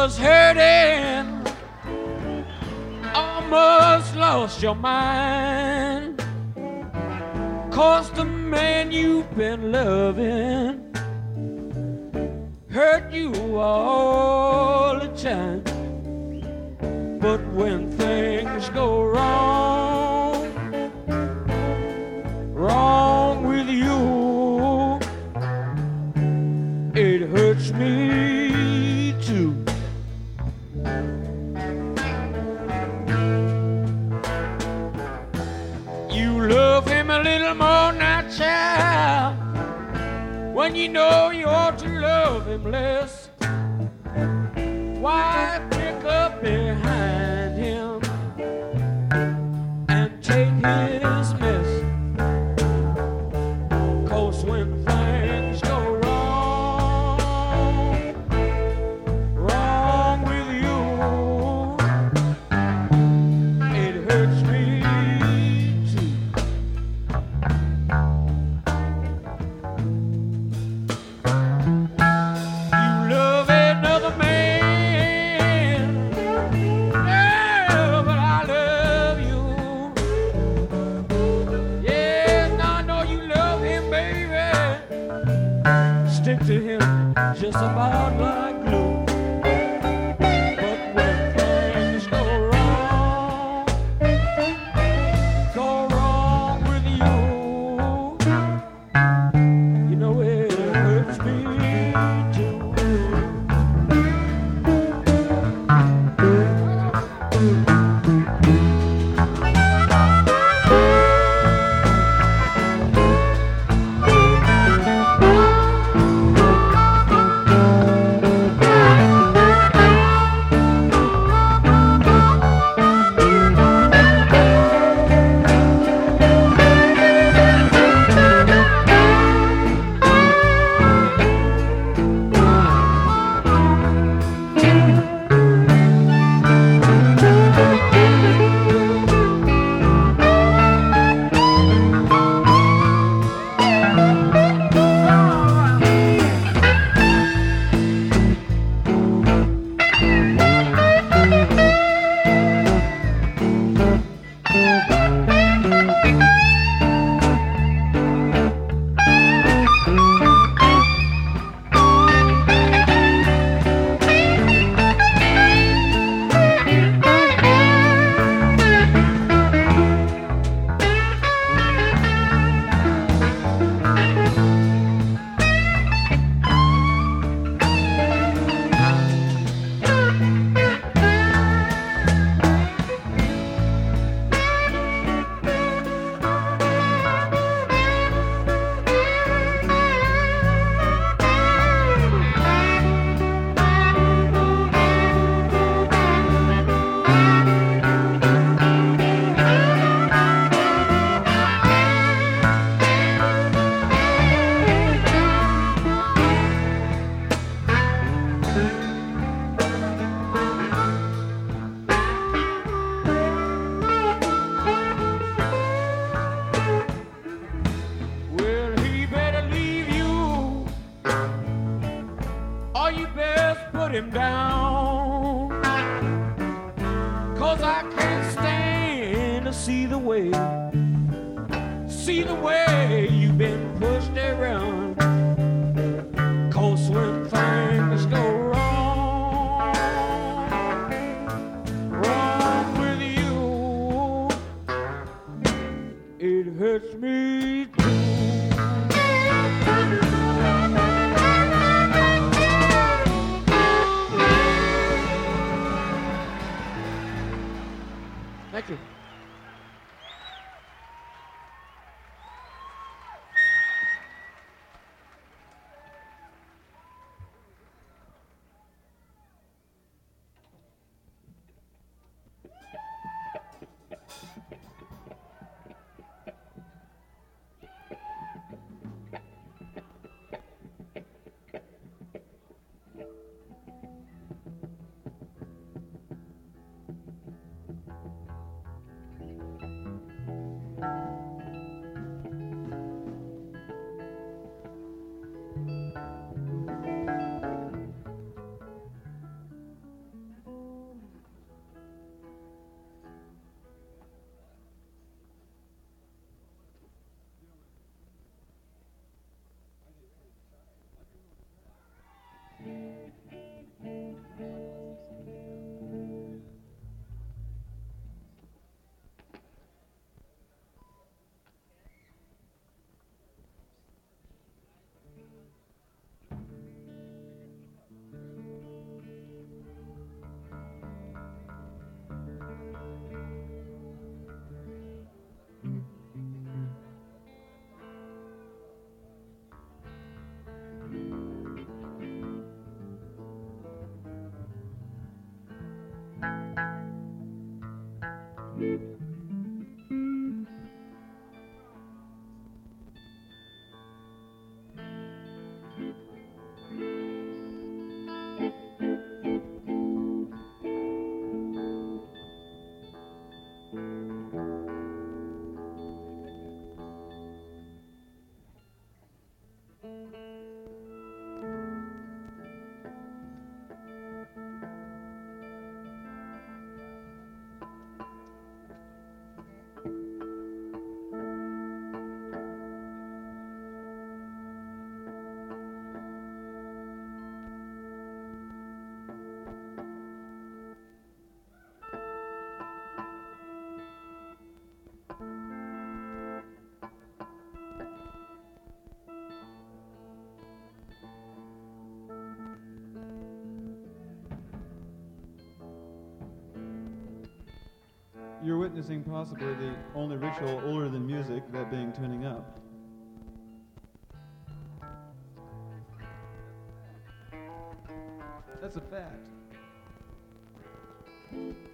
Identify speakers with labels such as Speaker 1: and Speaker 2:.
Speaker 1: was hurting, almost lost your mind. 'Cause the man you've been loving hurt you all the time. But when things go wrong, wrong with you, it hurts me too. You love him a little more now, child, when you know you ought to love him less. Why pick up behind him and take his mess? 'Cause when things go wrong, wrong with you, it hurts me too. You love another man, yeah, but I love you. Yes, I know you love him, baby. Stick to him just about like glue. But when things go wrong with you, you know it hurts me too. Well, he better leave you, or you best put him down. 'Cause I can't stand to see the way you've been pushed around. 'Cause when things go wrong with you, it hurts me too. Thank you.
Speaker 2: You're witnessing possibly the only ritual older than music, that being tuning up. That's a fact.